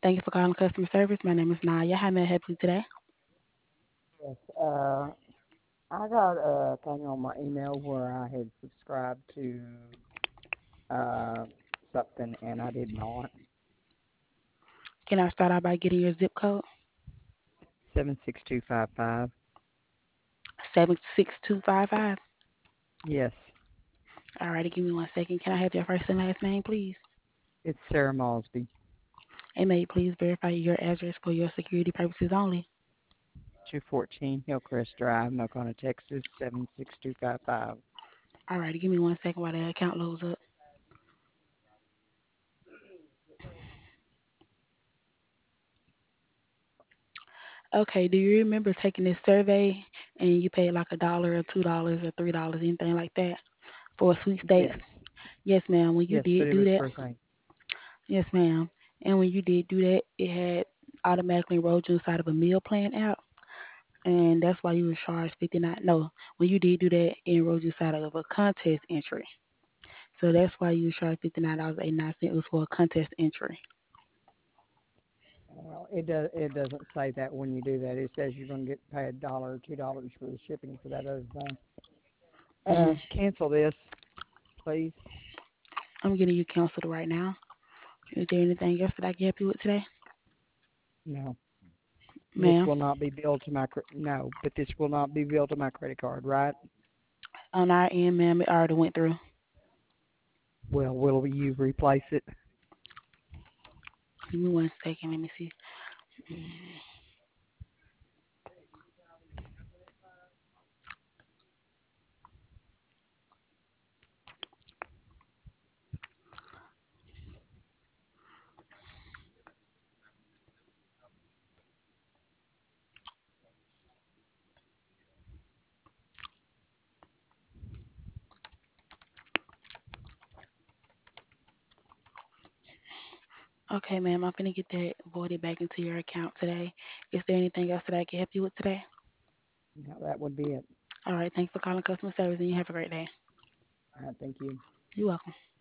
Thank you for calling customer service. My name is Naya. How may I help you today? Yes. I got a thing on my email where I had subscribed to uh, something and I did not. Can I start out by getting your zip code? 76255. 76255. Yes. Alrighty, give me 1 second. Can I have your first and last name, please? It's Sarah Mosby. And may you please verify your address for your security purposes only? 214 Hillcrest Drive, Nocona, Texas, 76255. Alrighty, give me 1 second while the account loads up. Okay, do you remember taking this survey and you paid like $1 or $2 or $3, anything like that for sweepstakes? Yes. Yes, ma'am. When you Yes, but did it do was that, for a thing. yes, ma'am. And when you did do that, it had automatically enrolled you inside of a meal plan app. And that's why you were charged 59. No, when you did do that, it enrolled you inside of a contest entry. So that's why you were charged $59.89. It was for a contest entry. Well, it doesn't say that when you do that. It says you're going to get paid $1 or $2 for the shipping for that other thing. Mm. Cancel this, please. I'm getting you canceled right now. Is there anything else that I can help you with today, No. This ma'am? will not be billed to my no, but this will not be billed to my credit card, right? On our end, ma'am, it already went through. Well, will you replace it? Give me 1 second. Let me see. Okay, ma'am, I'm going to get that voided back into your account today. Is there anything else that I can help you with today? No, that would be it. All right, thanks for calling customer service, and you have a great day. All right, thank you. You're welcome.